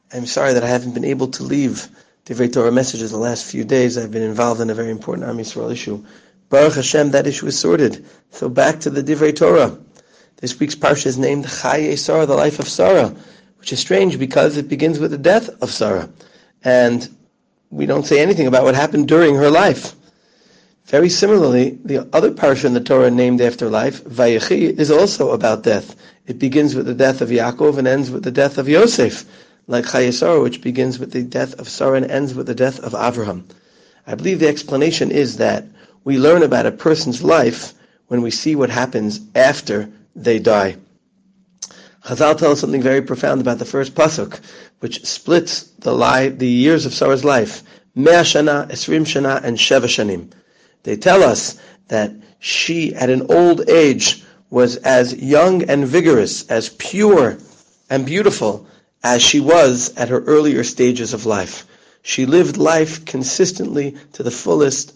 I'm sorry that I haven't been able to leave Divrei Torah messages the last few days. I've been involved in a very important Am Yisrael issue. Baruch Hashem, that issue is sorted. So back to the Divrei Torah. This week's parsha is named Chayei Sarah, the life of Sarah, which is strange because it begins with the death of Sarah. And we don't say anything about what happened during her life. Very similarly, the other parsha in the Torah named after life, Vayechi, is also about death. It begins with the death of Yaakov and ends with the death of Yosef, like Chayei Sarah, which begins with the death of Sarah and ends with the death of Avraham. I believe the explanation is that we learn about a person's life when we see what happens after they die. Chazal tells us something very profound about the first pasuk, which splits the years of Sarah's life, 100 shana, 20 shana, and 7 shanim. They tell us that she, at an old age, was as young and vigorous, as pure and beautiful as she was at her earlier stages of life. She lived life consistently to the fullest,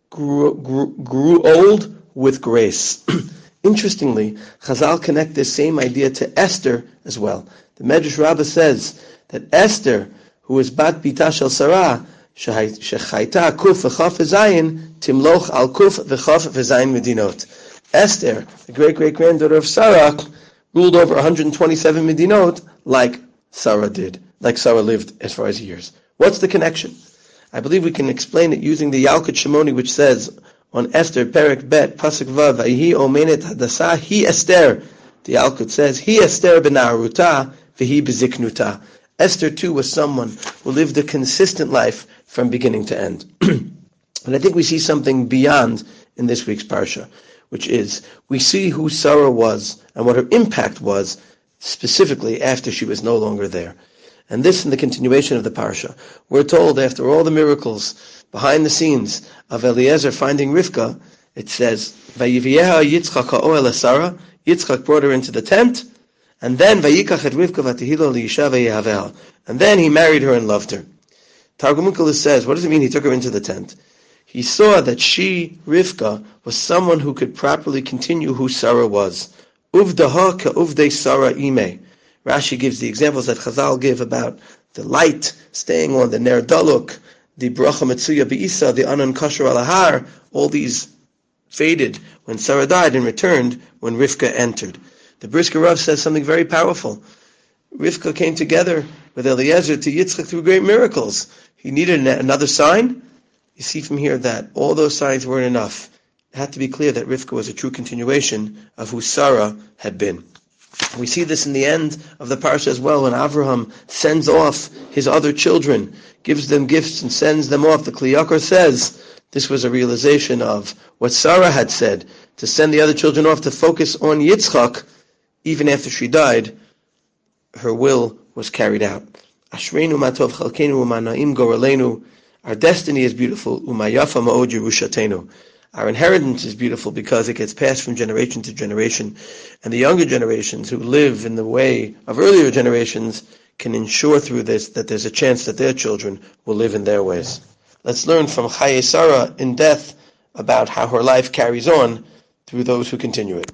grew old with grace. Interestingly, Chazal connect this same idea to Esther as well. The Medrash Rabbah says that Esther, who was bat bita shel Sarah, shechayta kuf v'chaf v'zayin, timloch al kuf v'chaf v'zayin medinot. Esther, the great-great-granddaughter of Sarah, ruled over 127 medinot like Sarah did, like Sarah lived as far as years. What's the connection? I believe we can explain it using the Yalkut Shimoni, which says on Esther, Perek Bet, Pasuk Vav, Vayhi Omenet Hadasa, Hi Esther. The Yalkut says, Hi Esther bena'aruta, v'hi beziknuta. Esther too was someone who lived a consistent life from beginning to end. And I think we see something beyond in this week's parsha, which is we see who Sarah was and what her impact was specifically after she was no longer there. And this in the continuation of the parsha. We're told after all the miracles behind the scenes of Eliezer finding Rivka, it says, Vayiviyeha Yitzchak ha'oel Sarah, Yitzchak brought her into the tent, and then Vayikach et Rivka v'tihilo li'isha v'yehaveha. And then he married her and loved her. Targum Onkelos says, what does it mean he took her into the tent? He saw that she, Rivka, was someone who could properly continue who Sarah was. Uvdaha ka'uvdei Sarah ime. Rashi gives the examples that Chazal give about the light staying on the Ner Daluk, the Bracha Metzuya Be'isa, the Anan Kasher Alahar. All these faded when Sarah died and returned when Rivka entered. The Brisker Rav says something very powerful. Rivka came together with Eliezer to Yitzchak through great miracles. He needed another sign. You see from here that all those signs weren't enough. It had to be clear that Rivka was a true continuation of who Sarah had been. We see this in the end of the parsha as well, when Avraham sends off his other children, gives them gifts and sends them off. The Kli Yakar says this was a realization of what Sarah had said, to send the other children off to focus on Yitzchak. Even after she died, her will was carried out. Ashreinu matov chalkenu u'manaim gorelenu. Our destiny is beautiful. Umayafa ma'od Yerushatenu. Our inheritance is beautiful because it gets passed from generation to generation. And the younger generations who live in the way of earlier generations can ensure through this that there's a chance that their children will live in their ways. Let's learn from Chayei Sarah in death about how her life carries on through those who continue it.